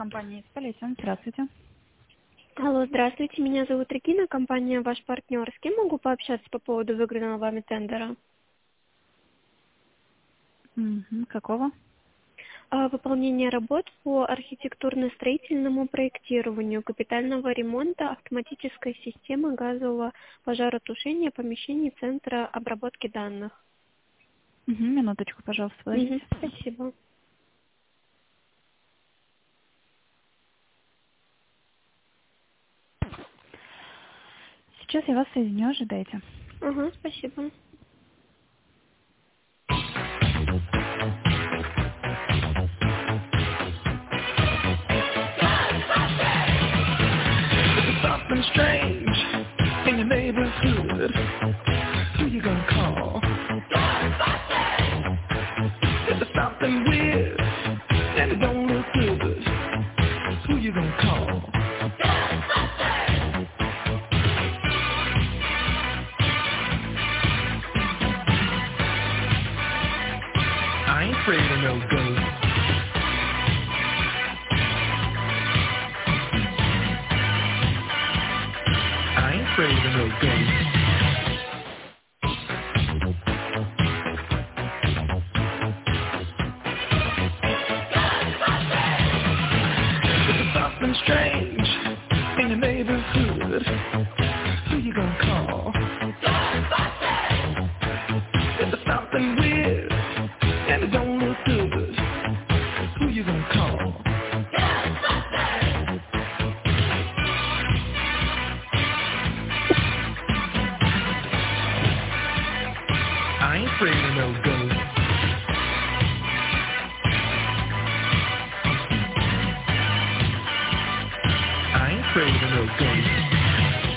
компания «Полетен». Здравствуйте. Алло, здравствуйте, меня зовут Регина, компания «Ваш партнер». С кем могу пообщаться по поводу выигранного вами тендера? Какого? Выполнение работ по архитектурно-строительному проектированию капитального ремонта автоматической системы газового пожаротушения помещений Центра обработки данных. Минуточку, пожалуйста, подождите. Спасибо. Сейчас я вас соединю, ожидайте. Ага, спасибо. Something strange in your neighborhood. Who you gonna call? If there's something weird and it don't look good, who you gonna call? I ain't afraid of no ghosts. I ain't afraid of no ghosts. Something strange in your neighborhood. Who you gonna call? If there's something weird and it don't look good, who you gonna call? I ain't afraid of no ghosts. I ain't afraid of no ghosts.